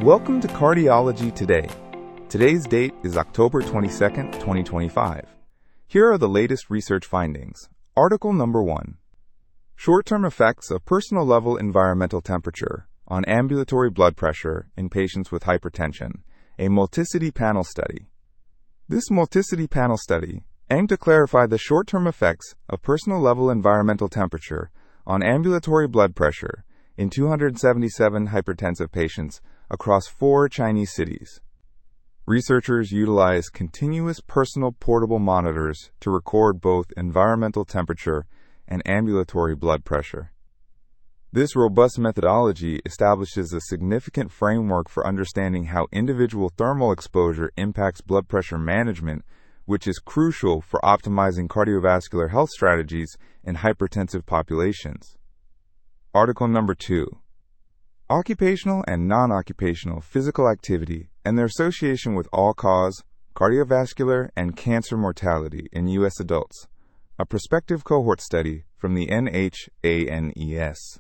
Welcome to Cardiology Today. Today's date is October 22nd, 2025. Here are the latest research findings. Article number 1. Short-term effects of personal-level environmental temperature on ambulatory blood pressure in patients with hypertension, a multicity panel study. This multicity panel study aimed to clarify the short-term effects of personal-level environmental temperature on ambulatory blood pressure in 277 hypertensive patients across 4 Chinese cities. Researchers utilized continuous personal portable monitors to record both environmental temperature and ambulatory blood pressure. This robust methodology establishes a significant framework for understanding how individual thermal exposure impacts blood pressure management, which is crucial for optimizing cardiovascular health strategies in hypertensive populations. Article number 2. Occupational and non-occupational physical activity and their association with all-cause, cardiovascular, and cancer mortality in U.S. adults, a prospective cohort study from the NHANES.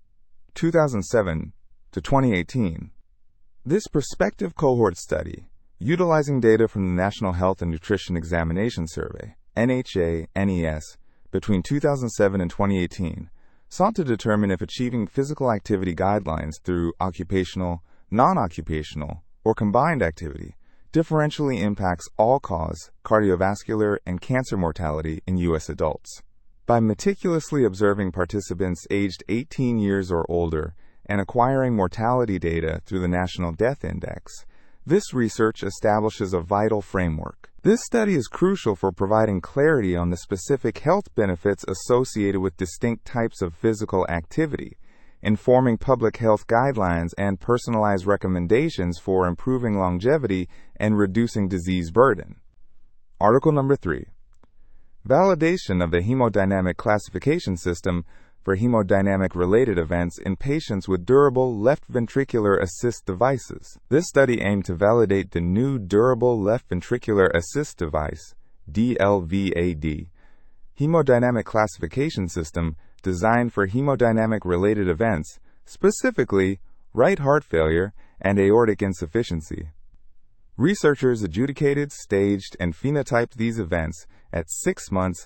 2007 to 2018. This prospective cohort study, utilizing data from the National Health and Nutrition Examination Survey, NHANES, between 2007 and 2018, sought to determine if achieving physical activity guidelines through occupational, non-occupational, or combined activity differentially impacts all-cause, cardiovascular, and cancer mortality in U.S. adults. By meticulously observing participants aged 18 years or older and acquiring mortality data through the National Death Index, this research establishes a vital framework. This study is crucial for providing clarity on the specific health benefits associated with distinct types of physical activity, informing public health guidelines and personalized recommendations for improving longevity and reducing disease burden. Article number 3. Validation of the hemodynamic classification system for hemodynamic-related events in patients with durable left ventricular assist devices. This study aimed to validate the new Durable Left Ventricular Assist Device, DLVAD, hemodynamic classification system designed for hemodynamic-related events, specifically right heart failure and aortic insufficiency. Researchers adjudicated, staged, and phenotyped these events at 6 months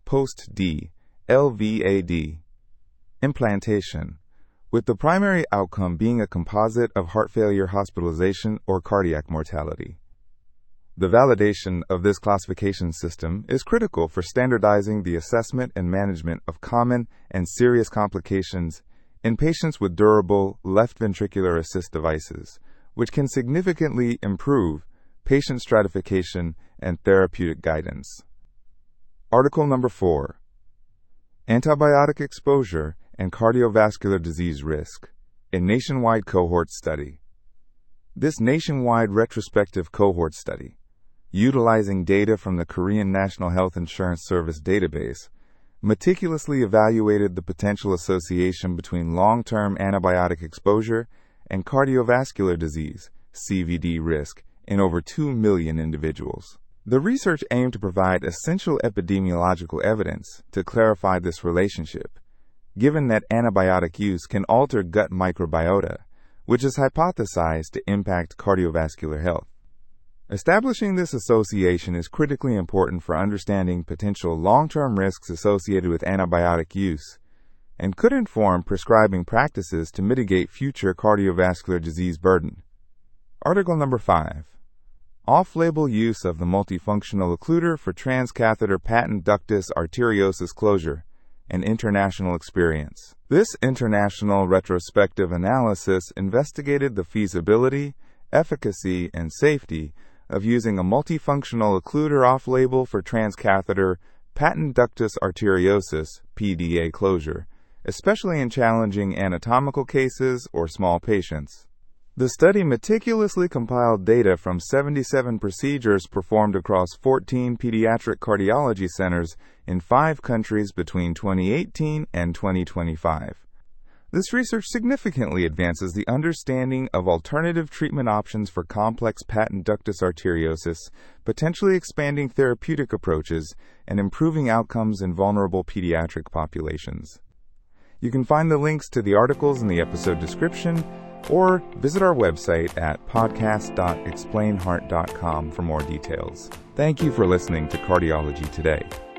post-DLVAD implantation, with the primary outcome being a composite of heart failure hospitalization or cardiac mortality. The validation of this classification system is critical for standardizing the assessment and management of common and serious complications in patients with durable left ventricular assist devices, which can significantly improve patient stratification and therapeutic guidance. Article number 4. Antibiotic exposure and cardiovascular disease risk, a nationwide cohort study. This nationwide retrospective cohort study, utilizing data from the Korean National Health Insurance Service database, meticulously evaluated the potential association between long-term antibiotic exposure and cardiovascular disease, CVD risk, in over 2 million individuals. The research aimed to provide essential epidemiological evidence to clarify this relationship, given that antibiotic use can alter gut microbiota, which is hypothesized to impact cardiovascular health. Establishing this association is critically important for understanding potential long-term risks associated with antibiotic use and could inform prescribing practices to mitigate future cardiovascular disease burden. Article number 5. Off-label use of the multifunctional occluder for transcatheter patent ductus arteriosus closure, an international experience. This international retrospective analysis investigated the feasibility, efficacy, and safety of using a multifunctional occluder off-label for transcatheter patent ductus arteriosus (PDA) closure, especially in challenging anatomical cases or small patients. The study meticulously compiled data from 77 procedures performed across 14 pediatric cardiology centers in 5 countries between 2018 and 2025. This research significantly advances the understanding of alternative treatment options for complex patent ductus arteriosus, potentially expanding therapeutic approaches and improving outcomes in vulnerable pediatric populations. You can find the links to the articles in the episode description, or visit our website at podcast.explainheart.com for more details. Thank you for listening to Cardiology Today.